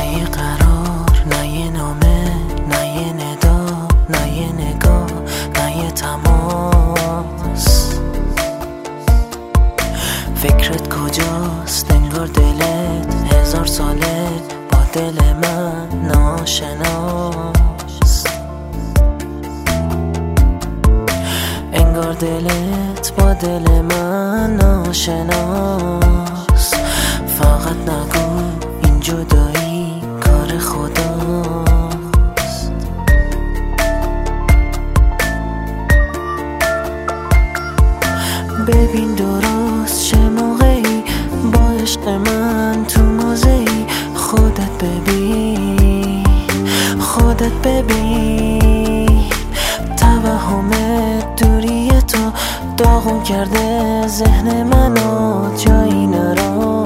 نه یه قرار، نه یه نامه، نه یه ندا، نه یه نگاه، نه یه تماس. فکرت کجاست؟ انگار دلت 1000 ساله با دل من ناشناست. انگار دلت با دل من ناشناست. فقط نگو این جدایی کار خداست. ببین درست چه موقعی با عشق من تو موزهی. خودت ببین، خودت ببین. توهم دوری تو داغون کرده ذهن منو، جایی نرو.